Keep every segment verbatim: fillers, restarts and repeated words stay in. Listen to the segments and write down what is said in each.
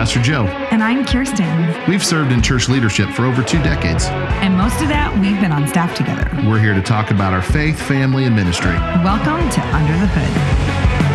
Pastor Joe. And I'm Kirsten. We've served in church leadership for over two decades. And most of that, we've been on staff together. We're here to talk about our faith, family, and ministry. Welcome to Under the Hood.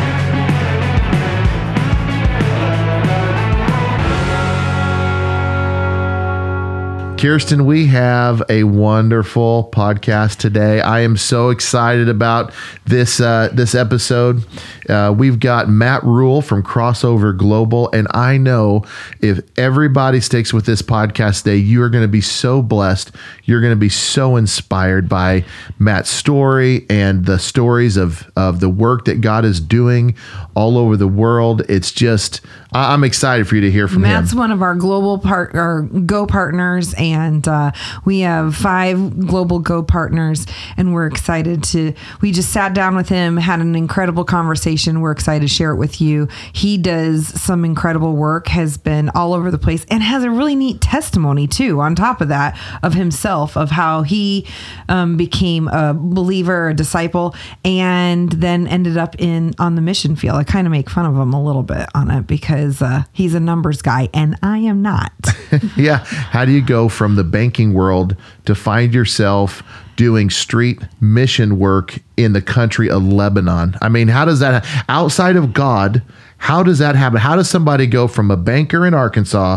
Kirsten, we have a wonderful podcast today. I am so excited about this uh, this episode. Uh, we've got Matt Rule from Crossover Global, and I know if everybody sticks with this podcast today, you are going to be so blessed. You're going to be so inspired by Matt's story and the stories of, of the work that God is doing all over the world. It's just, I- I'm excited for you to hear from Matt's him. Matt's one of our global part, our Go partners, and uh, we have five global Go partners, and we're excited to, we just sat down with him, had an incredible conversation. We're excited to share it with you. He does some incredible work, has been all over the place, and has a really neat testimony too, on top of that, of himself, of how he um, became a believer, a disciple, and then ended up in on the mission field. I kind of make fun of him a little bit on it because uh, he's a numbers guy, and I am not. Yeah. How do you go from the banking world to find yourself doing street mission work in the country of Lebanon? I mean, how does that, outside of God, how does that happen? How does somebody go from a banker in Arkansas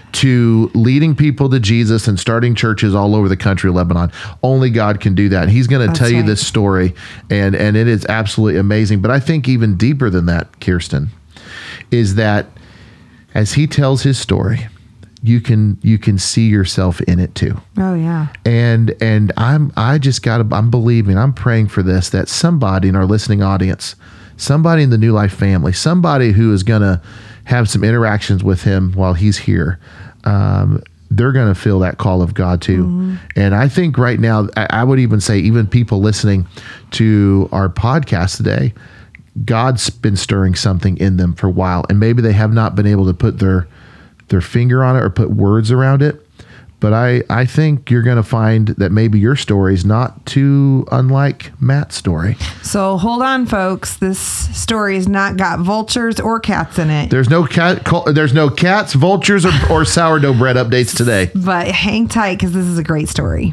to leading people to Jesus and starting churches all over the country of Lebanon? Only God can do that. And he's going to tell right. you this story, and, and it is absolutely amazing. But I think even deeper than that, Kirsten, is that as he tells his story, you can you can see yourself in it too. Oh yeah. And and I'm I just got to I'm believing, I'm praying for this, that somebody in our listening audience, somebody in the New Life family, somebody who is going to have some interactions with him while he's here, um, they're going to feel that call of God too. Mm-hmm. And I think right now, I, I would even say even people listening to our podcast today, God's been stirring something in them for a while, and maybe they have not been able to put their their finger on it or put words around it. But I, I think you're going to find that maybe your story is not too unlike Matt's story. So hold on, folks. This story has not got vultures or cats in it. There's no cat. There's no cats, vultures, or, or sourdough bread updates today. But hang tight, because this is a great story.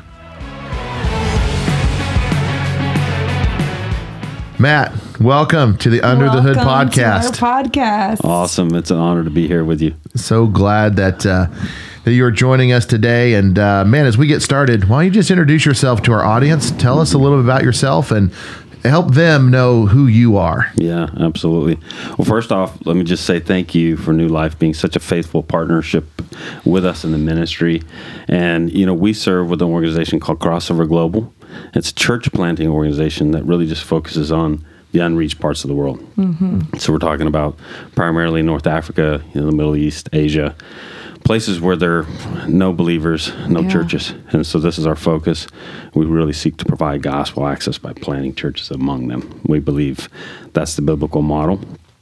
Matt, welcome to the Under welcome the Hood podcast. To our podcast. Awesome. It's an honor to be here with you. So glad that uh, that you're joining us today. And uh, man, as we get started, why don't you just introduce yourself to our audience? Tell us a little bit about yourself and help them know who you are. Yeah, absolutely. Well, first off, let me just say thank you for New Life being such a faithful partnership with us in the ministry. And, you know, we serve with an organization called Crossover Global. It's a church planting organization that really just focuses on the unreached parts of the world. Mm-hmm. So we're talking about primarily North Africa, you know, the Middle East, Asia, places where there are no believers, no yeah. churches. And so this is our focus. We really seek to provide gospel access by planting churches among them. We believe that's the biblical model.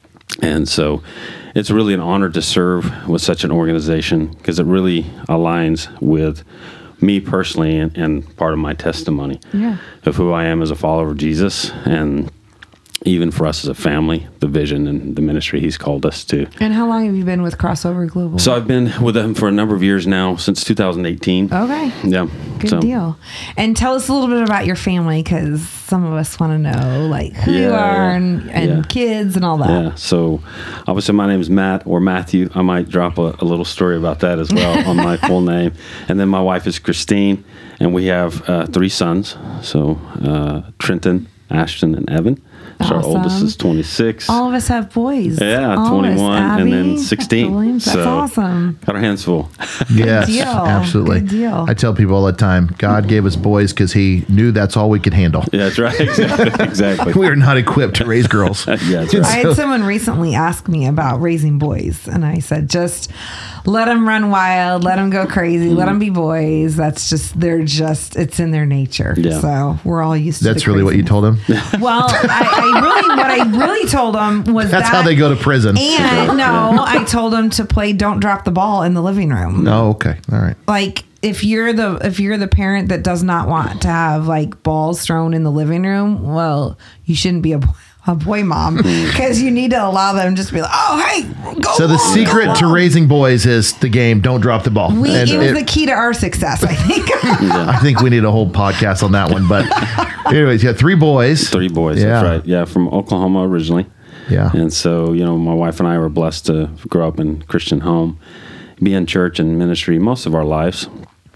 And so it's really an honor to serve with such an organization because it really aligns with me personally and, and part of my testimony yeah. of who I am as a follower of Jesus, and even for us as a family, the vision and the ministry he's called us to. And how long have you been with Crossover Global? So I've been with them for a number of years now, since two thousand eighteen. Okay. Yeah. Good so. deal. And tell us a little bit about your family, because some of us want to know like who yeah, you are yeah, and, and yeah. kids and all that. Yeah. So obviously my name is Matt or Matthew. I might drop a, a little story about that as well on my full name. And then my wife is Christine, and we have uh, three sons. So uh, Trenton, Ashton, and Evan. So awesome. Our oldest is twenty-six. All of us have boys. Yeah, All twenty-one Abby, and then sixteen. Williams. That's so awesome. Got our hands full. Yes, deal. absolutely. Good deal. I tell people all the time, God gave us boys because he knew that's all we could handle. Yeah, that's right. Exactly. exactly. We are not equipped to raise girls. yeah, that's right. I had someone recently ask me about raising boys, and I said, just let them run wild, let them go crazy, mm. let them be boys. That's just, they're just, it's in their nature. Yeah. So we're all used to That's really what you told him? Well, I, I really, what I really told them was That's that, how they go to prison. And no, I told them to play Don't Drop the Ball in the living room. Oh, okay. All right. Like, if you're the if you're the parent that does not want to have like balls thrown in the living room, well, you shouldn't be a a boy mom because you need to allow them just to be like, oh, hey, go So the long, secret go to long. raising boys is the game. Don't drop the ball. We, And it was it- the key to our success, I think. I think we need a whole podcast on that one. But anyways, you got three boys. Three boys. Yeah. That's right. Yeah, from Oklahoma originally. Yeah. And so, you know, my wife and I were blessed to grow up in a Christian home, be in church and ministry most of our lives.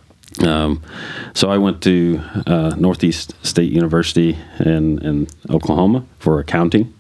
Um, so I went to uh, Northeast State University in, in Oklahoma for accounting.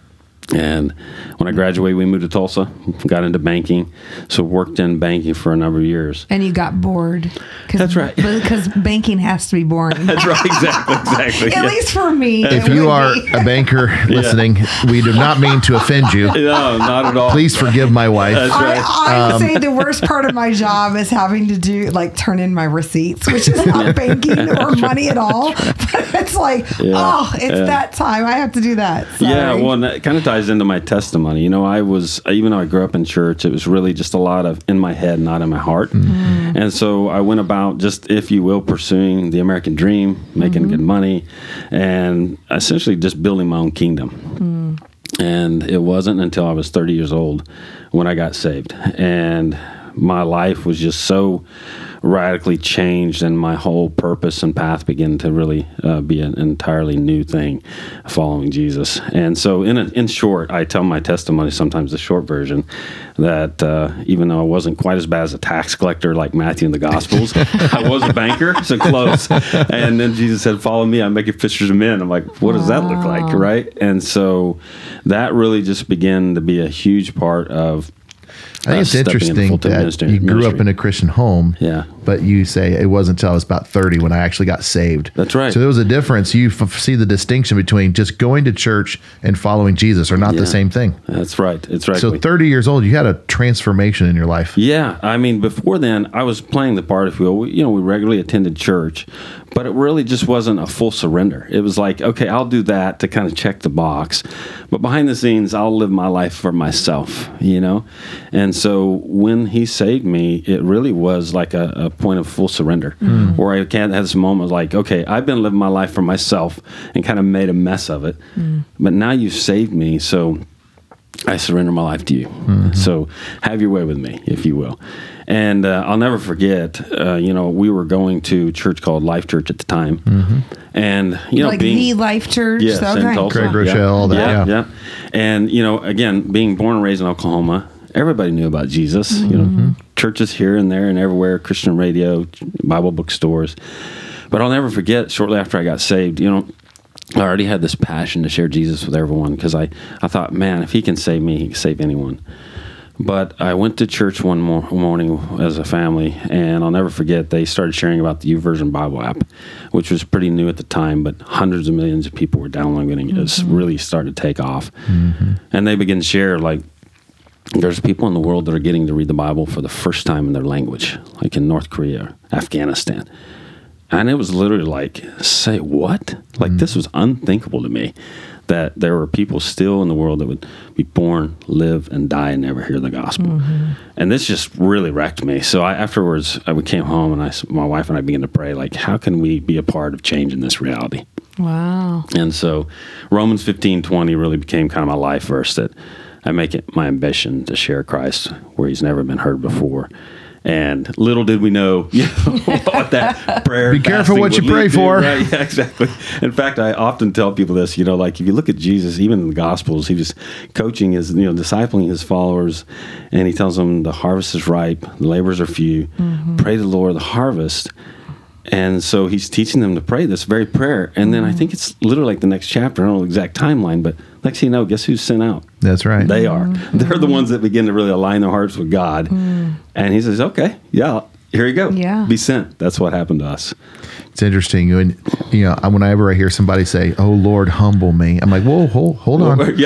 And when I graduated, we moved to Tulsa, got into banking. So worked in banking for a number of years. And you got bored. That's right. Because banking has to be boring. That's right. Exactly. Exactly. At yeah. least for me. If it you would are be. a banker listening, we do not mean to offend you. No, not at all. Please forgive my wife. That's right. I, I would Um, say the worst part of my job is having to do like turn in my receipts, which is not banking or money at all. But it's like, Yeah, oh, it's yeah. that time. I have to do that. Yeah, Sorry. well, and that kind of ties into my testimony. You know, I was, even though I grew up in church, it was really just a lot of in my head, not in my heart. Mm-hmm. And so I went about just, if you will, pursuing the American dream, making Mm-hmm. good money, and essentially just building my own kingdom. Mm. And it wasn't until I was thirty years old when I got saved. And my life was just so radically changed, and my whole purpose and path began to really uh, be an entirely new thing, following Jesus. And so, in a, in short, I tell my testimony, sometimes the short version, that uh, even though I wasn't quite as bad as a tax collector like Matthew in the Gospels, I was a banker, so close. And then Jesus said, "Follow me, I'm making fishers of men." I'm like, what does that look like, right? And so that really just began to be a huge part of I think uh, it's stepping into interesting full-time that ministry- you grew up ministry. in a Christian home. Yeah. But you say it wasn't until I was about thirty when I actually got saved. That's right. So there was a difference. You f- see the distinction between just going to church and following Jesus are not Yeah. the same thing. That's right. It's right. So We- thirty years old, you had a transformation in your life. Yeah, I mean, before then, I was playing the part, if you will. We, you know, we regularly attended church, but it really just wasn't a full surrender. It was like, okay, I'll do that to kind of check the box, but behind the scenes, I'll live my life for myself, you know? And so when he saved me, it really was like a, a point of full surrender, where I can't have this moment like, okay, I've been living my life for myself and kind of made a mess of it, but now you've saved me, so I surrender my life to you. So have your way with me, if you will. And uh, I'll never forget, uh, you know, we were going to a church called Life Church at the time. And, you know, like being. the Life Church. Yes, okay. in Tulsa. Craig Rochelle, all that, Yeah, yeah. yeah. And, you know, again, being born and raised in Oklahoma, everybody knew about Jesus. You know, churches here and there and everywhere, Christian radio, Bible bookstores. But I'll never forget, shortly after I got saved, you know, I already had this passion to share Jesus with everyone because I, I thought, man, if he can save me, he can save anyone. But I went to church one mor- morning as a family, and I'll never forget, they started sharing about the YouVersion Bible app, which was pretty new at the time, but hundreds of millions of people were downloading it. It was really started to take off. And they began to share, like, there's people in the world that are getting to read the Bible for the first time in their language, like in North Korea, Afghanistan. And it was literally like, say what? Like, this was unthinkable to me, that there were people still in the world that would be born, live, and die and never hear the gospel. And this just really wrecked me. So I, afterwards, I, we came home, and I, s- my wife and I began to pray, like, how can we be a part of changing this reality? Wow. And so Romans fifteen twenty really became kind of my life verse, that I make it my ambition to share Christ where he's never been heard before. And little did we know, you know what that prayer. Be careful fasting what you would pray lead to, for. right? Yeah, exactly. In fact, I often tell people this, you know, like if you look at Jesus, even in the Gospels, he was coaching his, you know, discipling his followers, and he tells them the harvest is ripe, the laborers are few. Pray to the Lord of the harvest. And so he's teaching them to pray this very prayer. And then I think it's literally like the next chapter. I don't know the exact timeline, but next thing you know, guess who's sent out? That's right. They are. They're the ones that begin to really align their hearts with God. And he says, okay, yeah, here you go. Yeah. Be sent. That's what happened to us. It's interesting. And, you know, whenever I hear somebody say, "Oh, Lord, humble me," I'm like, whoa, hold, hold on. Yeah.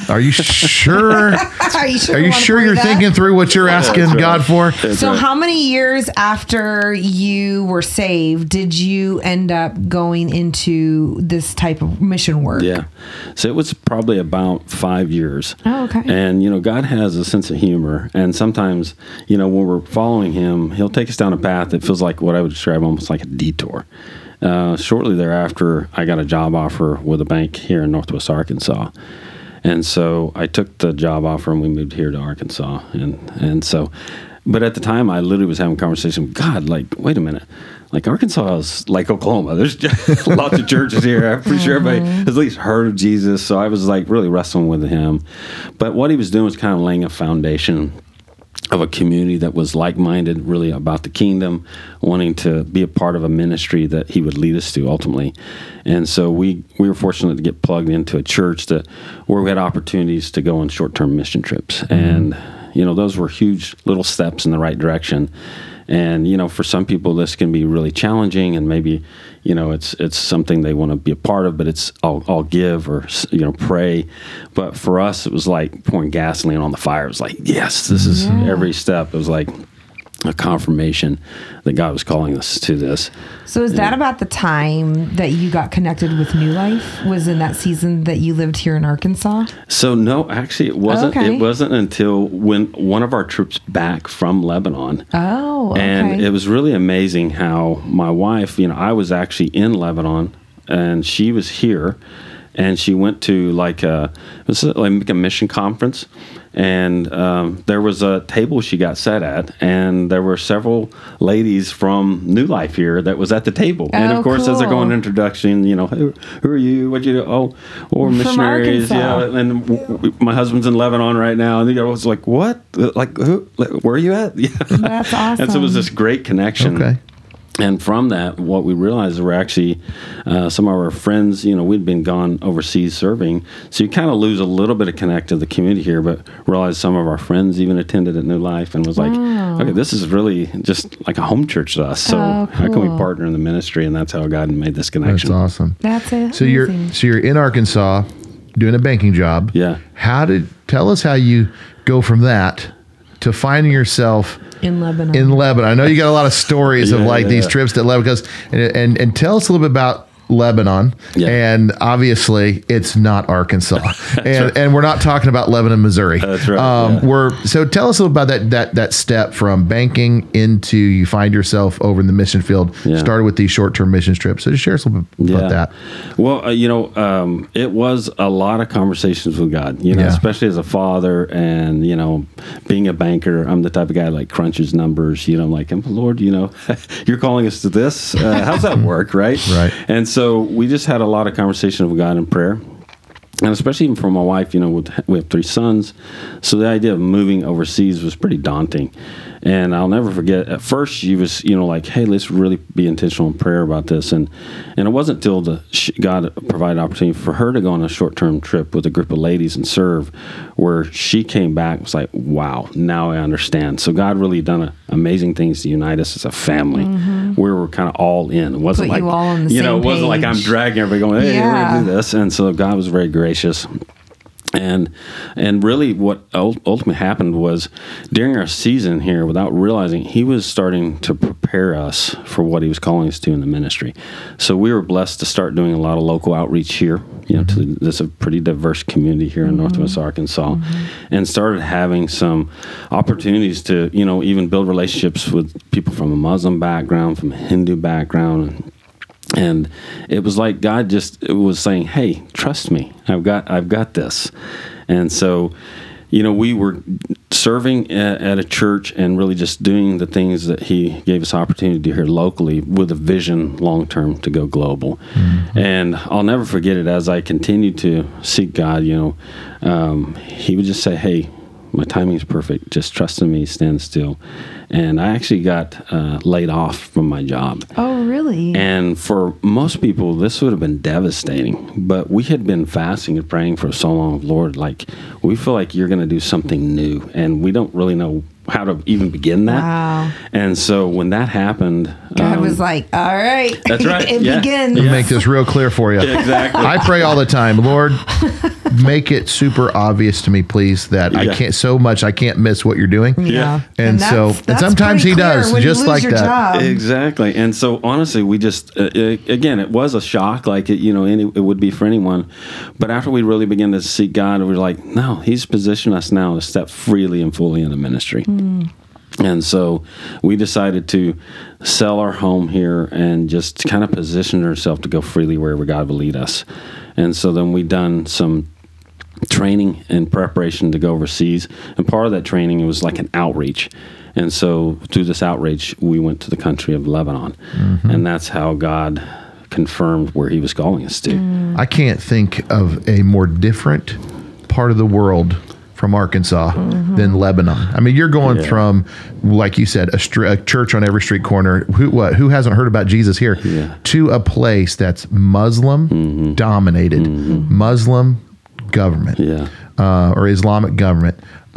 Are you sure? Are you sure, Are you sure you're thinking through what you're asking right. God for? That's So right. how many years after you were saved did you end up going into this type of mission work? Yeah. So it was probably about five years. Oh, okay. And, you know, God has a sense of humor. And sometimes, you know, when we're following him, he'll take us down a path that feels like what I would describe almost like a detour. Uh, shortly thereafter, I got a job offer with a bank here in Northwest Arkansas. And so I took the job offer and we moved here to Arkansas. And, and so, but at the time, I literally was having a conversation with God, like, wait a minute. Like, Arkansas is like Oklahoma. There's just lots of churches here. I'm pretty sure everybody has at least heard of Jesus. So I was like really wrestling with him. But what he was doing was kind of laying a foundation of a community that was like-minded, really about the kingdom, wanting to be a part of a ministry that he would lead us to ultimately. And so we, we were fortunate to get plugged into a church that where we had opportunities to go on short-term mission trips. Mm-hmm. And, you know, those were huge little steps in the right direction. And, you know, for some people, this can be really challenging, and maybe, you know, it's it's something they want to be a part of, but it's I'll, I'll give or, you know, pray. But for us, it was like pouring gasoline on the fire. It was like, yes, this is Yeah. every step. It was like a confirmation that God was calling us to this. So is that about the time that you got connected with New Life? Was in that season that you lived here in Arkansas? So no, actually, it wasn't. Okay. It wasn't until when one of our trips back from Lebanon. Oh, okay. And it was really amazing how my wife, you know, I was actually in Lebanon and she was here, and she went to like a, it was like a mission conference, and um, there was a table she got set at, and there were several ladies from New Life here that was at the table. And Oh, of course, as they're cool. going introduction, you know, who, who are you? What you do? Oh, we're missionaries. Arkansas. Yeah, and w- w- my husband's in Lebanon right now, and the guy was like, "What? Like, who? Where are you at?" Yeah, That's awesome. And so it was this great connection. Okay. And from that, what we realized were actually uh, some of our friends, you know, we'd been gone overseas serving. So you kind of lose a little bit of connect to the community here, but realized some of our friends even attended at New Life and was like, Wow. okay, this is really just like a home church to us. So Oh, how can we cool. partner in the ministry? And that's how God made this That's connection. awesome. That's it. So you're so you're in Arkansas doing a banking job. Yeah. How did tell us how you go from that to finding yourself in Lebanon. in Lebanon? I know you got a lot of stories of Yeah, like yeah, these yeah. trips to Lebanon. Because and, and and tell us a little bit about Lebanon. Yeah. And obviously, it's not Arkansas, and right. and we're not talking about Lebanon, Missouri. That's right, Um, yeah. We're so tell us a little about that that that step from banking into you find yourself over in the mission field. Yeah. Started with these short term mission trips. So just share us a little bit about that. Well, uh, you know, um, it was a lot of conversations with God, you know, Yeah. especially as a father and, you know, being a banker. I'm the type of guy that, like crunches numbers, you know, I'm like, Lord, you know, you're calling us to this. Uh, how's that work? Right. Right. And so we just had a lot of conversation with God in prayer. And especially even for my wife, you know, with, we have three sons. So the idea of moving overseas was pretty daunting. And I'll never forget, at first she was, you know, like, hey, let's really be intentional in prayer about this. And and it wasn't until the, she, God provided opportunity for her to go on a short-term trip with a group of ladies and serve, where she came back and was like, wow, now I understand. So God really done a, amazing things to unite us as a family. Mm-hmm. We were kind of all in. It wasn't Put like, you all on the you know, same it wasn't like I'm page. dragging everybody going, hey, we're Yeah. going to do this. And so God was very gracious. And and really what ul- ultimately happened was during our season here, without realizing, he was starting to prepare us for what he was calling us to in the ministry. So we were blessed to start doing a lot of local outreach here, you know, to this a pretty diverse community here in Mm-hmm. Northwest Arkansas, and started having some opportunities to, you know, even build relationships with people from a Muslim background, from a Hindu background. And it was like God just was saying, "Hey, trust me. I've got, I've got this." And so, you know, we were serving at, at a church and really just doing the things that He gave us opportunity to do here locally, with a vision long term to go global. Mm-hmm. And I'll never forget it. As I continued to seek God, you know, um, He would just say, "Hey, my timing is perfect. Just trust in me. Stand still." And I actually got uh, laid off from my job. Oh, really? And for most people, this would have been devastating. But we had been fasting and praying for so long, Lord, like, we feel like you're going to do something new. And we don't really know how to even begin that. Wow. And so when that happened, God um, was like, all right. That's right. it Yeah. begins. Let me make this real clear for you. Exactly. I pray all the time, Lord, make it super obvious to me, please, that I Yeah. can't so much I can't miss what you're doing. Yeah. And so- that's- and that's sometimes pretty he clear does, when you just lose like your that. job. Exactly. And so honestly, we just, uh, it, again, it was a shock, like it, you know, any, it would be for anyone. But after we really began to seek God, we were like, no, he's positioned us now to step freely and fully into ministry. Mm. And so we decided to sell our home here and just kind of position ourselves to go freely wherever God will lead us. And so then we done some training in preparation to go overseas. And part of that training, it was like an outreach. And so through this outreach, we went to the country of Lebanon. Mm-hmm. And that's how God confirmed where he was calling us to. Mm. I can't think of a more different part of the world from Arkansas mm-hmm. than Lebanon. I mean, you're going Yeah. from, like you said, a, str- a church on every street corner. Who what? Who hasn't heard about Jesus here? Yeah. To a place that's Muslim Mm-hmm. dominated, Mm-hmm. Muslim government, Yeah. uh, or Islamic government,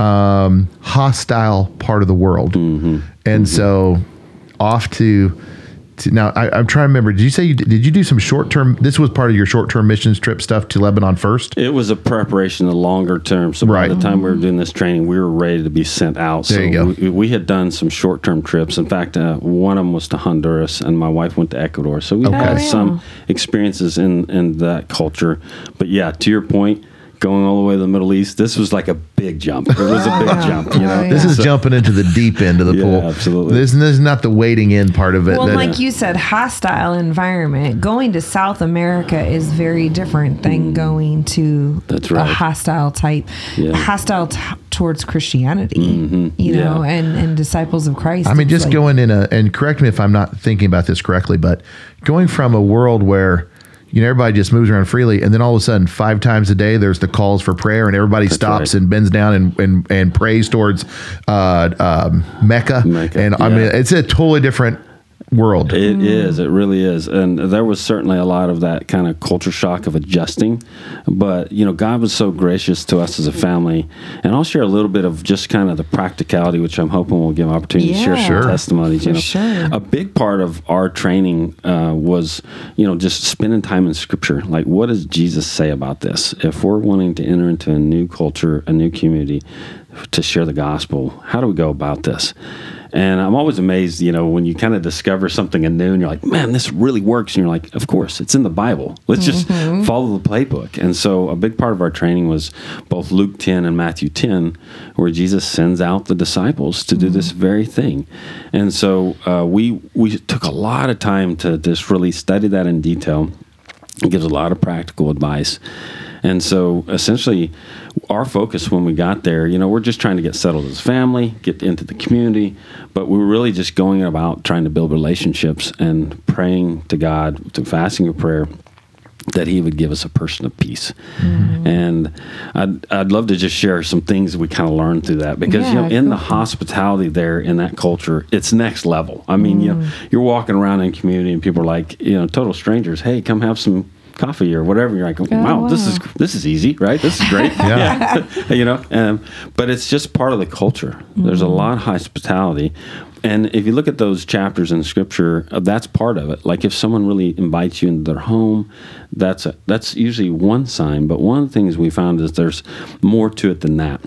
um, hostile part of the world, Mm-hmm. and so off to. Now, I, I'm trying to remember. Did you say you did, did you do some short term? This was part of your short term missions trip stuff to Lebanon first. It was a preparation, a longer term. So Right. by the time we were doing this training, we were ready to be sent out. There so you go. We, we had done some short term trips. In fact, uh, one of them was to Honduras, and my wife went to Ecuador. So we Okay. had Oh, yeah. some experiences in in that culture. But yeah, to your point, going all the way to the Middle East, this was like a big jump. It was a big yeah. jump. You know, Oh, yeah. This is jumping into the deep end of the Yeah, pool. absolutely. This, this is not the wading in part of it. Well, that- like you said, hostile environment. Going to South America is very different than going to That's a right. hostile type, Yeah. hostile t- towards Christianity, Mm-hmm. you know, Yeah. and, and disciples of Christ. I mean, It's just like- going in a, and correct me if I'm not thinking about this correctly, but going from a world where, you know, everybody just moves around freely, and then all of a sudden, five times a day, there's the calls for prayer, and everybody stops right. and bends down and and, and prays towards uh, um, Mecca. Mecca, And I yeah. mean, it's a totally different world. It is. It really is. And there was certainly a lot of that kind of culture shock of adjusting. But, you know, God was so gracious to us as a family. And I'll share a little bit of just kind of the practicality, which I'm hoping will give opportunity to share Yeah, some Sure. testimonies. You for know, sure. a big part of our training uh, was, you know, just spending time in Scripture. Like, what does Jesus say about this? If we're wanting to enter into a new culture, a new community, to share the gospel, how do we go about this? And I'm always amazed, you know, when you kind of discover something anew and you're like, man, this really works. And you're like, of course, it's in the Bible. Let's just follow the playbook. And so a big part of our training was both Luke ten and Matthew ten, where Jesus sends out the disciples to do this very thing. And so uh, we we took a lot of time to just really study that in detail. It gives a lot of practical advice. And so essentially, our focus when we got there, you know, we're just trying to get settled as a family, get into the community, but we were really just going about trying to build relationships and praying to God, to fasting and prayer, that he would give us a person of peace. Mm-hmm. And I'd, I'd love to just share some things we kind of learned through that, because, you Yeah, know, in go the for it. hospitality there, in that culture, it's next level. I mean, Mm. you know, you're walking around in community and people are like, you know, total strangers, hey, come have some coffee or whatever. You're like, wow, wow. this is this is easy, right? This is great. Yeah. Yeah. You know, um, but it's just part of the culture. There's a lot of hospitality. And if you look at those chapters in Scripture, uh, that's part of it. Like if someone really invites you into their home, that's a, that's usually one sign. But one of the things we found is there's more to it than that.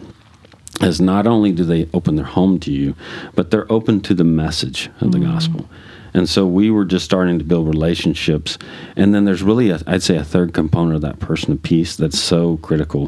As not only do they open their home to you, but they're open to the message of the gospel. And so we were just starting to build relationships. And then there's really, a, I'd say, a third component of that person of peace that's so critical,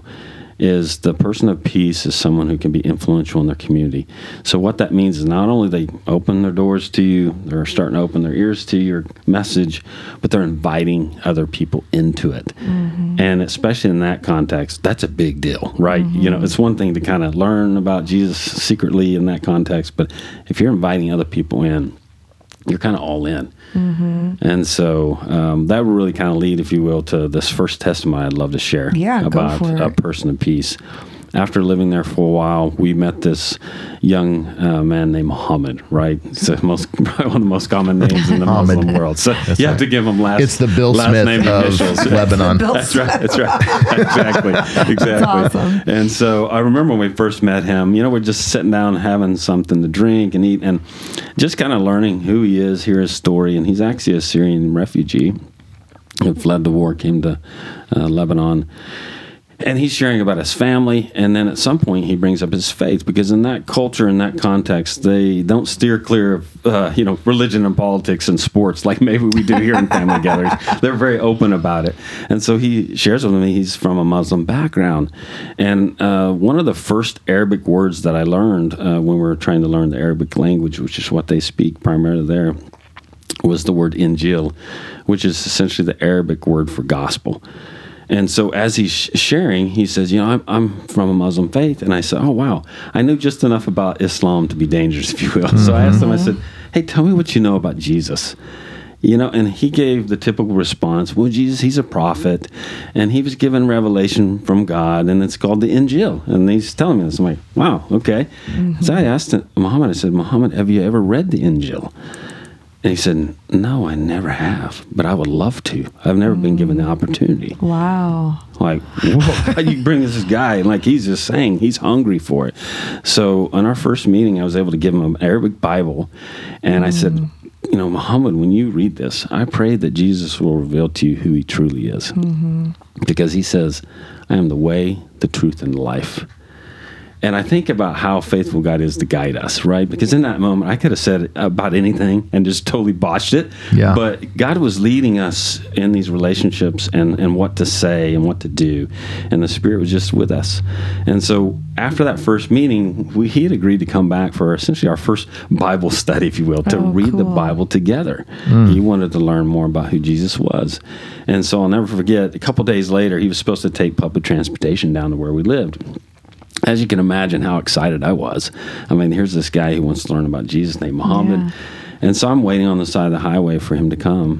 is the person of peace is someone who can be influential in their community. So what that means is not only they open their doors to you, they're starting to open their ears to your message, but they're inviting other people into it. Mm-hmm. And especially in that context, that's a big deal, right? Mm-hmm. You know, it's one thing to kind of learn about Jesus secretly in that context, but if you're inviting other people in, you're kind of all in. Mm-hmm. And so um, that would really kind of lead, if you will, to this first testimony I'd love to share Yeah, go about for a it. person of peace. after living there for a while, we met this young uh, man named Muhammad, right? It's the most, probably one of the most common names in the Muhammad. Muslim world. So That's you have right. to give him last It's the Bill last Smith name of initials. Lebanon. Bill That's right. That's right. Exactly. Exactly. awesome. And so I remember when we first met him, you know, we're just sitting down having something to drink and eat and just kind of learning who he is, hear his story. And he's actually a Syrian refugee who fled the war, came to uh, Lebanon. And he's sharing about his family, and then at some point he brings up his faith, because in that culture, in that context, they don't steer clear of uh, you know religion and politics and sports like maybe we do here in family gatherings. They're very open about it, and so he shares with me he's from a Muslim background, and uh, one of the first Arabic words that I learned uh, when we were trying to learn the Arabic language, which is what they speak primarily there, was the word Injil, which is essentially the Arabic word for gospel. And so as he's sharing, he says, you know, I'm, I'm from a Muslim faith. And I said, oh, wow, I knew just enough about Islam to be dangerous, if you will. Mm-hmm. So I asked him, I said, hey, tell me what you know about Jesus. You know, and he gave the typical response, well, Jesus, he's a prophet, and he was given revelation from God, and it's called the Injil. And he's telling me this. I'm like, wow, okay. Mm-hmm. So I asked him, Muhammad, I said, Muhammad, have you ever read the Injil? And he said, no, I never have, but I would love to. I've never mm. been given the opportunity. Wow. Like, why you bring this guy? And like, he's just saying he's hungry for it. So on our first meeting, I was able to give him an Arabic Bible. And mm. I said, you know, Muhammad, when you read this, I pray that Jesus will reveal to you who he truly is. Mm-hmm. Because he says, I am the way, the truth, and the life. And I think about how faithful God is to guide us, right? Because in that moment, I could have said about anything and just totally botched it. Yeah. But God was leading us in these relationships and, and what to say and what to do. And the Spirit was just with us. And so after that first meeting, we, he had agreed to come back for essentially our first Bible study, if you will, to oh, read cool. the Bible together. Mm. He wanted to learn more about who Jesus was. And so I'll never forget, a couple days later, he was supposed to take public transportation down to where we lived. As you can imagine how excited I was. I mean, here's this guy who wants to learn about Jesus named Muhammad. Yeah. And so I'm waiting on the side of the highway for him to come.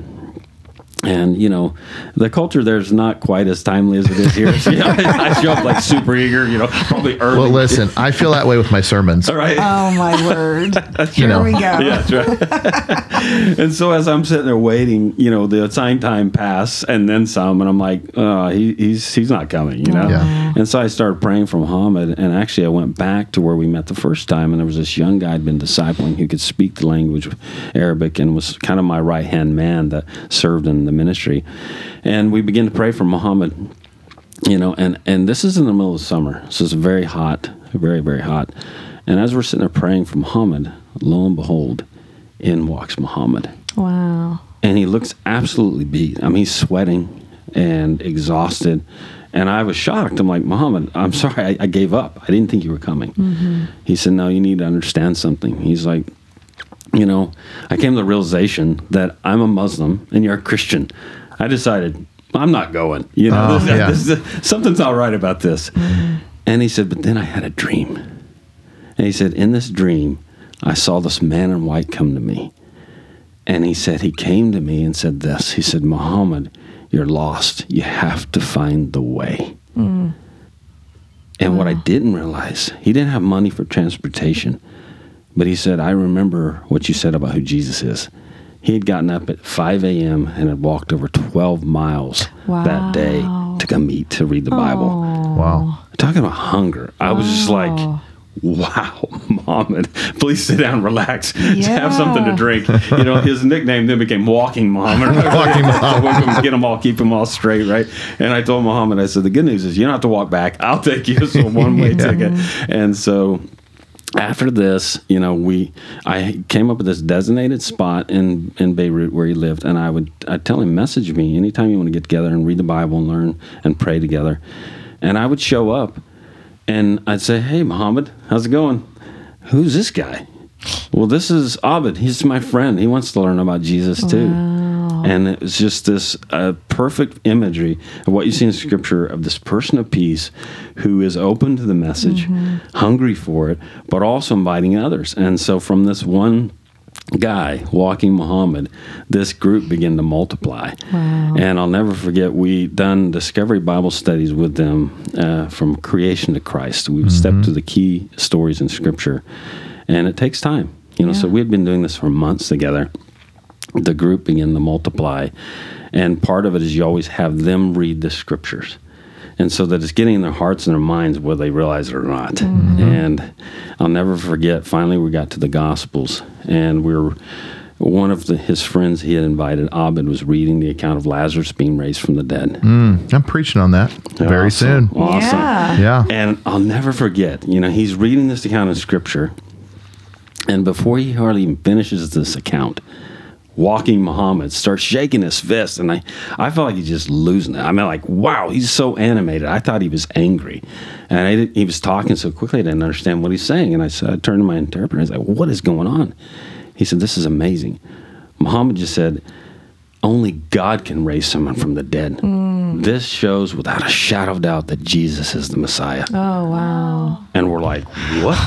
And, you know, the culture there's not quite as timely as it is here. So, yeah, I, I show up like super eager, you know, probably early. Well, listen, I feel that way with my sermons. All right. Oh, my word. Here know. we go. Yeah, that's right. And so as I'm sitting there waiting, you know, the assigned time passed and then some, and I'm like, oh, he, he's he's not coming, you know? Yeah. And so I started praying for Muhammad, and actually I went back to where we met the first time, and there was this young guy I'd been discipling who could speak the language of Arabic and was kind of my right-hand man that served in the ministry. And we began to pray for Muhammad, you know, and, and this is in the middle of summer, so it's very hot, very, very hot. And as we're sitting there praying for Muhammad, lo and behold, in walks Muhammad. Wow. And he looks absolutely beat. I mean, he's sweating and exhausted. And I was shocked. I'm like, Muhammad, I'm sorry, I, I gave up. I didn't think you were coming. Mm-hmm. He said, no, you need to understand something. He's like, you know, I came to the realization that I'm a Muslim and you're a Christian. I decided, I'm not going. You know, Oh, this, yeah. this, this, something's not right about this. Mm-hmm. And he said, but then I had a dream. And he said, in this dream, I saw this man in white come to me. And he said, he came to me and said this. He said, Muhammad, you're lost. You have to find the way. Mm. And wow. What I didn't realize, he didn't have money for transportation. But he said, I remember what you said about who Jesus is. He had gotten up at five a.m. and had walked over twelve miles wow. that day to come eat, to read the Bible. Oh. Wow. Talking about hunger. I was just like, wow, Muhammad, please sit down, relax, Yeah. have something to drink. You know, his nickname then became Walking Muhammad. Walking Muhammad. So we get them all, keep them all straight, right? And I told Muhammad, I said, the good news is you don't have to walk back. I'll take you. It's a one-way Yeah. ticket. And so after this, you know, we I came up with this designated spot in, in Beirut where he lived, and I would I'd tell him, message me anytime you want to get together and read the Bible and learn and pray together. And I would show up, and I'd say, hey, Muhammad, how's it going? Who's this guy? Well, this is Abed. He's my friend. He wants to learn about Jesus too. Wow. And it was just this uh, perfect imagery of what you see in Scripture of this person of peace who is open to the message, mm-hmm. hungry for it, but also inviting others. And so from this one guy, Walking Muhammad, this group began to multiply. Wow. And I'll never forget, we done Discovery Bible studies with them uh, from creation to Christ. We would Mm-hmm. step to the key stories in Scripture. And it takes time. You know, Yeah. so we had been doing this for months together. The group began to multiply. And part of it is you always have them read the Scriptures. And so that it's getting in their hearts and their minds whether they realize it or not. Mm-hmm. And I'll never forget, finally we got to the Gospels, and we were, one of the, his friends he had invited, Abed, was reading the account of Lazarus being raised from the dead. Mm, I'm preaching on that very Awesome. soon. Awesome. Yeah. Yeah. And I'll never forget, you know, he's reading this account in Scripture, and before he hardly even finishes this account, Walking Muhammad starts shaking his fist, and I, I felt like he's just losing it. I mean, like, wow, he's so animated. I thought he was angry, and I didn't, he was talking so quickly I didn't understand what he's saying. And I said, I turned to my interpreter. I was like, what is going on? He said, this is amazing. Muhammad just said, only God can raise someone from the dead. This shows without a shadow of doubt that Jesus is the Messiah. Oh, wow. And we're like, what?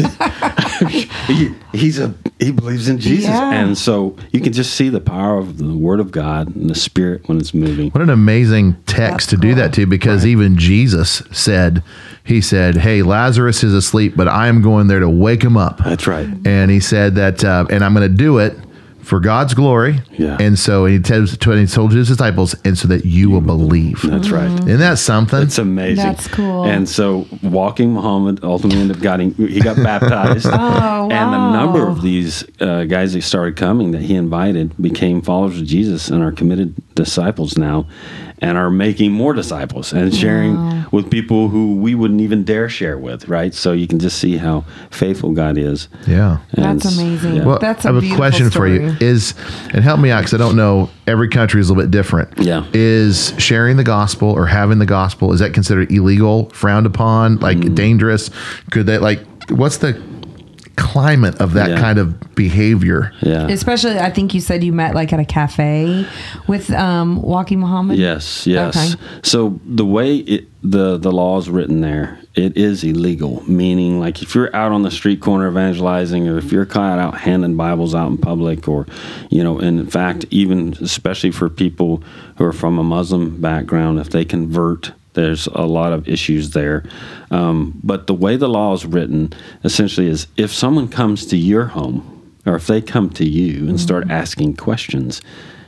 he, he's a he believes in Jesus. Yeah. And so you can just see the power of the Word of God and the Spirit when it's moving. What an amazing text That's to do cool. that to, because even Jesus said, he said, hey, Lazarus is asleep, but I am going there to wake him up. That's right. And he said that, uh, and I'm going to do it for God's glory. Yeah. And so he, tells, he told his disciples, and so that you will believe. That's right. Isn't that something? It's amazing. That's cool. And so Walking Muhammad ultimately ended up getting, he got baptized. Oh, And the wow. number of these uh, guys that started coming that he invited became followers of Jesus and are committed disciples now, and are making more disciples and sharing Wow. with people who we wouldn't even dare share with, right? So you can just see how faithful God is. Yeah. That's And- amazing. yeah. Well, That's a I have a beautiful question story. for you. Is, and help me out because I don't know, every country is a little bit different. Yeah. Is sharing the gospel or having the gospel, is that considered illegal, frowned upon, like Mm. dangerous? Could they, like, what's the climate of that Yeah. kind of behavior? Yeah. Especially, I think you said you met like at a cafe with um, Walking Muhammad. Yes, yes. Okay. So the way it, the the law is written there, it is illegal. Meaning, like if you're out on the street corner evangelizing, or if you're caught out handing Bibles out in public, or you know, and in fact, even especially for people who are from a Muslim background, if they convert, there's a lot of issues there. Um, but the way the law is written, essentially, is if someone comes to your home, or if they come to you and start asking questions,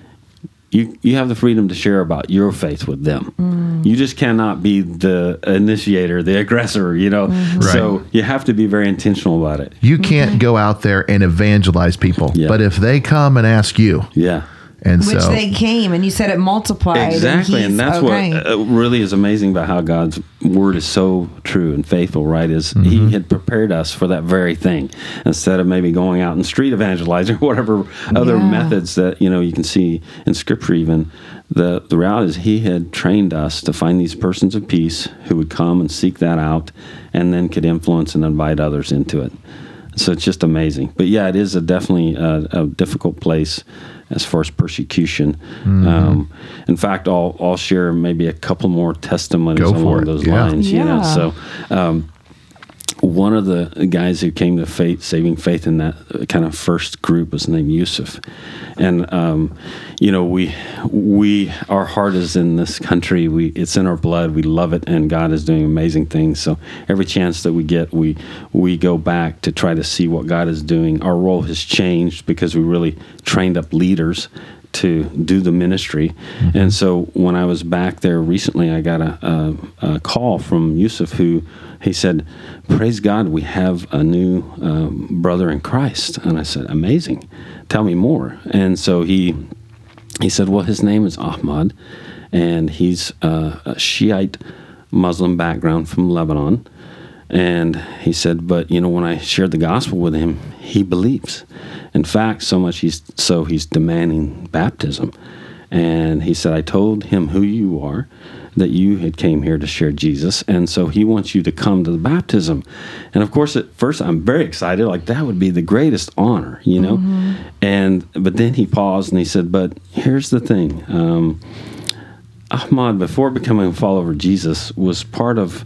you you have the freedom to share about your faith with them. You just cannot be the initiator, the aggressor, you know. So you have to be very intentional about it. You can't go out there and evangelize people. Yeah. But if they come and ask you, Yeah. and Which so they came, and you said it multiplied. Exactly, and, and he's- that's okay. what uh, really is amazing about how God's word is so true and faithful, right? Is Mm-hmm. He had prepared us for that very thing, instead of maybe going out and street evangelizing or whatever other Yeah. methods that you know you can see in Scripture. Even the the reality is He had trained us to find these persons of peace who would come and seek that out, and then could influence and invite others into it. So it's just amazing. But yeah, it is a definitely a, a difficult place as far as persecution. Mm-hmm. Um, in fact, I'll I'll share maybe a couple more testimonies Go for along it. those Yeah. lines. You know, Yeah. so. Um, one of the guys who came to faith, saving faith in that kind of first group was named Yusuf, and um, you know we we our heart is in this country. We it's in our blood. We love it, and God is doing amazing things. So every chance that we get, we we go back to try to see what God is doing. Our role has changed because we really trained up leaders to do the ministry. Mm-hmm. And so when I was back there recently, I got a, a, a call from Yusuf, who he said, praise God, we have a new um, brother in Christ. And I said, amazing. Tell me more. And so he he said, well, his name is Ahmad, and he's uh, a Shiite Muslim background from Lebanon. And he said, but, you know, when I shared the gospel with him, he believes. In fact, so much he's so he's demanding baptism. And he said, I told him who you are, that you had came here to share Jesus. And so he wants you to come to the baptism. And of course, at first I'm very excited, like that would be the greatest honor, you know? Mm-hmm. And, but then he paused and he said, but here's the thing. Um, Ahmad, before becoming a follower of Jesus, was part of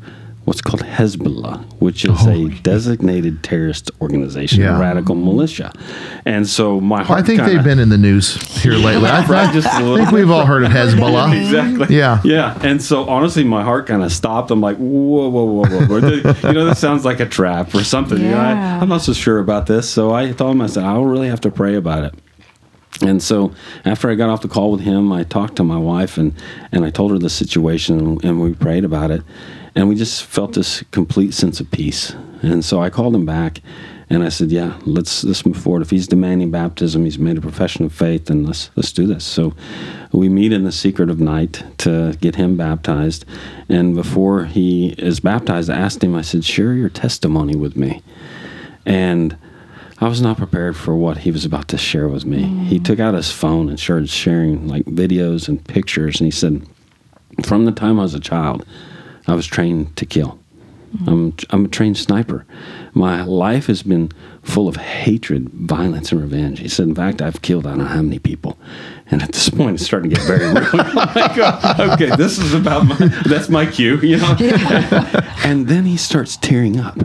what's called Hezbollah, which is Oh, a yeah. designated terrorist organization, Yeah. a radical militia. And so my heart I think kinda, they've been in the news here lately. I, Right, I just a little think we've all heard of Hezbollah. Exactly. Yeah. Yeah. And so honestly, my heart kind of stopped. I'm like, whoa, whoa, whoa, whoa. whoa. You know, this sounds like a trap or something. You know, Yeah. I, I'm not so sure about this. So I told him, I said, I'll really have to pray about it. And so after I got off the call with him, I talked to my wife and, and I told her the situation and we prayed about it. And we just felt this complete sense of peace. And so I called him back and I said, yeah, let's let's move forward. If he's demanding baptism, he's made a profession of faith, then let's let's do this. So we meet in the secret of night to get him baptized. And before he is baptized, I asked him, I said, share your testimony with me. And I was not prepared for what he was about to share with me. Mm. He took out his phone and started sharing like videos and pictures. And he said, from the time I was a child, I was trained to kill. Mm. I'm, I'm a trained sniper. My life has been full of hatred, violence, and revenge. He said, in fact, I've killed I don't know how many people. And at this point, it's starting to get very real. I'm like, oh, okay, this is about my, that's my cue, you know? Yeah. And then he starts tearing up.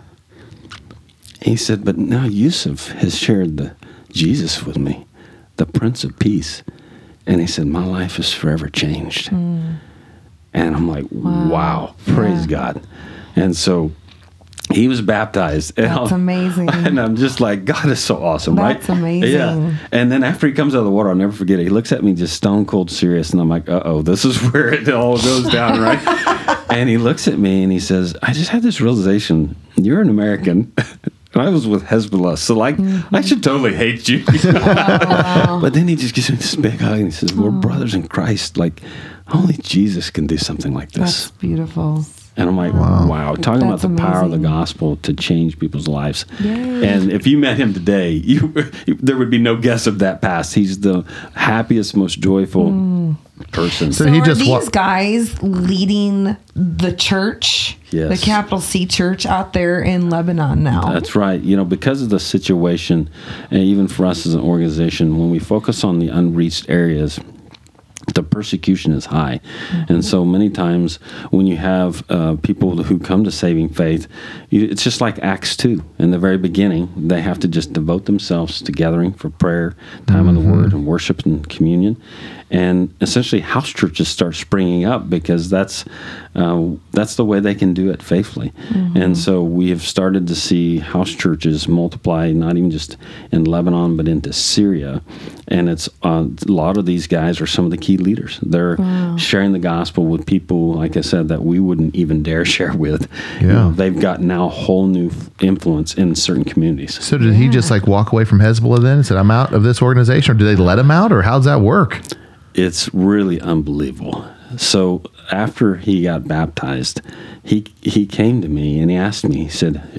He said, but now Yusuf has shared the Jesus with me, the Prince of Peace. And he said, my life is forever changed. Mm. And I'm like, wow, wow praise yeah. God. And so he was baptized. And That's I'll, amazing. And I'm just like, God is so awesome, That's right? That's amazing. Yeah. And then after he comes out of the water, I'll never forget it. He looks at me just stone cold serious. And I'm like, uh-oh, this is where it all goes down, right? And he looks at me and he says, I just had this realization. You're an American. And I was with Hezbollah, so like, mm-hmm. I should totally hate you. Oh, wow. But then he just gives me this big hug and he says, we're oh. brothers in Christ. Like, only Jesus can do something like this. That's beautiful. And I'm like, wow, wow. Talking That's about the amazing. Power of the gospel to change people's lives. Yay. And if you met him today, you, you there would be no guess of that past. He's the happiest, most joyful mm. person. So, so he are just these wa- guys leading the church, yes. the capital C church out there in Lebanon now? That's right. You know, because of the situation, and even for us as an organization, when we focus on the unreached areas, the persecution is high. Mm-hmm. And so many times when you have uh, people who come to saving faith, you, it's just like Acts two. In the very beginning, they have to just devote themselves to gathering for prayer, time mm-hmm. in the Word, and worship and communion. And essentially house churches start springing up because that's uh, that's the way they can do it faithfully. Mm-hmm. And so we have started to see house churches multiply, not even just in Lebanon, but into Syria. And it's uh, a lot of these guys are some of the key leaders. They're wow. sharing the gospel with people, like I said, that we wouldn't even dare share with. Yeah. You know, they've got now whole new influence in certain communities. So did yeah. he just like walk away from Hezbollah then and said, I'm out of this organization? Or did they let him out? Or how's that work? It's really unbelievable. So after he got baptized, he he came to me and he asked me, he said,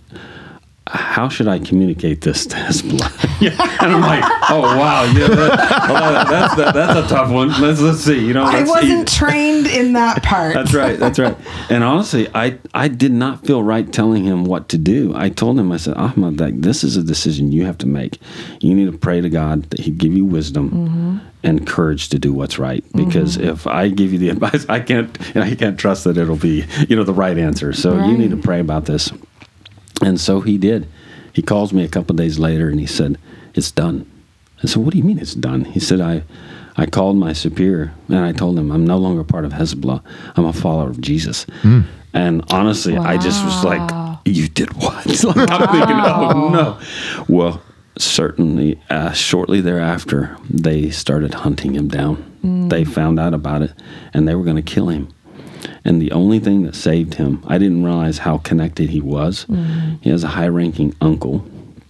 how should I communicate this to Hezbollah? Yeah. And I'm like, oh, wow. Yeah, that, oh, that's, that, that's a tough one. Let's let's see. You know, I wasn't easy. trained in that part. That's right. That's right. And honestly, I, I did not feel right telling him what to do. I told him, I said, Ahmad, like, this is a decision you have to make. You need to pray to God that he'd give you wisdom mm-hmm. and courage to do what's right. Because mm-hmm. if I give you the advice, I can't I can't trust that it'll be, you know, the right answer. So right. you need to pray about this. And so he did. He calls me a couple of days later and he said, it's done. I said, what do you mean it's done? He said, I, I called my superior and I told him I'm no longer part of Hezbollah. I'm a follower of Jesus. Mm. And honestly, wow. I just was like, you did what? Like, wow. I'm thinking, oh no. Well, certainly uh, shortly thereafter, they started hunting him down. Mm. They found out about it and they were going to kill him. And the only thing that saved him, I didn't realize how connected he was. Mm-hmm. He has a high-ranking uncle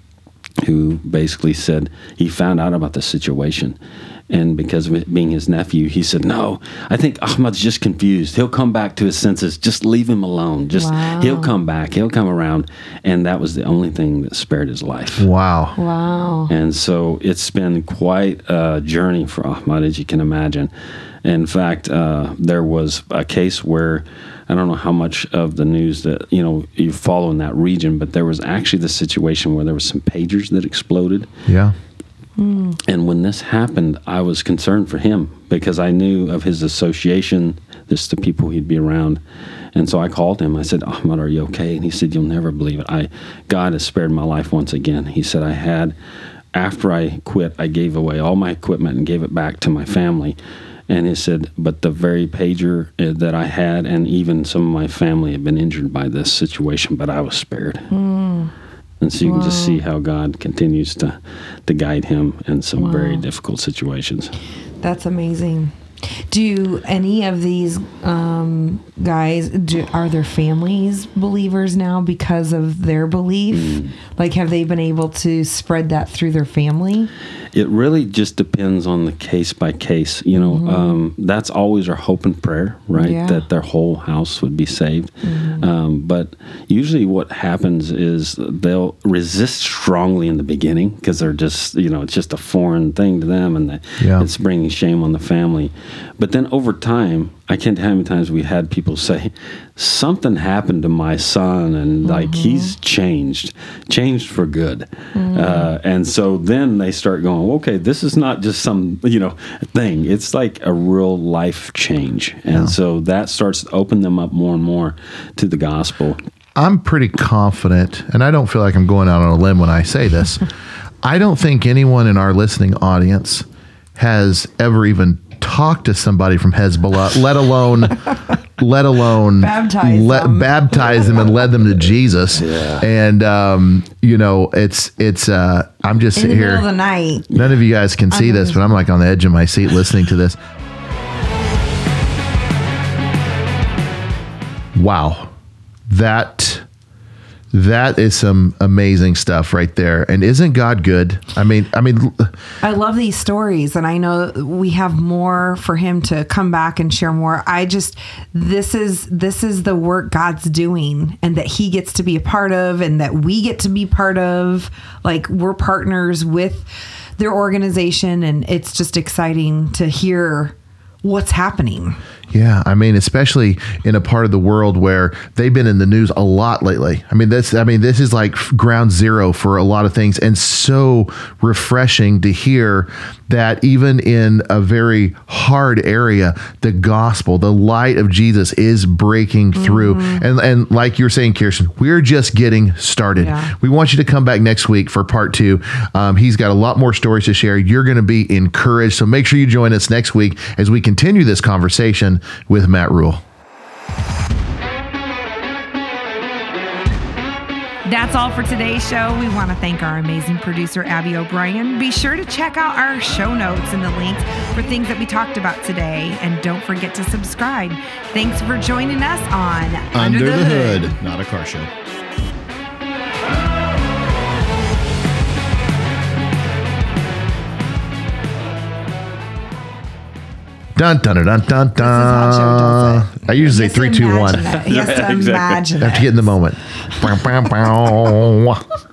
who basically said he found out about the situation. And because of it being his nephew, he said, no, I think Ahmad's just confused. He'll come back to his senses. Just leave him alone. Just wow. He'll come back. He'll come around. And that was the only thing that spared his life. Wow. Wow. And so it's been quite a journey for Ahmad, as you can imagine. In fact, uh, there was a case where, I don't know how much of the news that, you know, you follow in that region, but there was actually the situation where there was some pagers that exploded. Yeah. Mm. And when this happened, I was concerned for him because I knew of his association just the people he'd be around. And so I called him. I said, Ahmad, are you okay? And he said, you'll never believe it. I God has spared my life once again. He said, I had, after I quit, I gave away all my equipment and gave it back to my family. And he said, but the very pager that I had and even some of my family had been injured by this situation, but I was spared. Mm. And so you wow. can just see how God continues to, to guide him in some wow. very difficult situations. That's amazing. Do any of these um, guys, do, are their families believers now because of their belief? Mm. Like, have they been able to spread that through their family? It really just depends on the case by case. You know, mm-hmm. um, that's always our hope and prayer, right? Yeah. That their whole house would be saved. Mm-hmm. Um, but usually what happens is they'll resist strongly in the beginning because they're just, you know, it's just a foreign thing to them, and the, yeah. it's bringing shame on the family. But then over time, I can't tell how many times we had people say, something happened to my son, and like mm-hmm. he's changed, changed for good. Mm-hmm. Uh, and so then they start going, okay, this is not just some, you know, thing. It's like a real life change. And yeah. so that starts to open them up more and more to the gospel. I'm pretty confident, and I don't feel like I'm going out on a limb when I say this. I don't think anyone in our listening audience has ever even talked to somebody from Hezbollah, let alone, let alone baptize let, them, baptize them and lead them to Jesus. Yeah. And um, you know, it's it's. Uh, I'm just in the here. Middle of the night. None of you guys can see this, but I'm like on the edge of my seat listening to this. Wow, that. That is some amazing stuff right there. And isn't God good? I mean, I mean, I love these stories, and I know we have more for him to come back and share more. I just, this is, this is the work God's doing, and that he gets to be a part of, and that we get to be part of. Like, we're partners with their organization, and it's just exciting to hear what's happening. Yeah, I mean, especially in a part of the world where they've been in the news a lot lately. I mean, this I mean, this is like ground zero for a lot of things, and so refreshing to hear that even in a very hard area, the gospel, the light of Jesus is breaking through. Mm-hmm. And and like you're saying, Kirsten, we're just getting started. Yeah. We want you to come back next week for part two. Um, he's got a lot more stories to share. You're going to be encouraged. So make sure you join us next week as we continue this conversation with Matt Rule. That's all for today's show. We want to thank our amazing producer, Abby O'Brien. Be sure to check out our show notes and the links for things that we talked about today. And don't forget to subscribe. Thanks for joining us on Under, Under the, the Hood. Hood, not a car show. Dun dun dun dun dun. I usually say three, two, one. He has to exactly. imagine I have to get in the moment.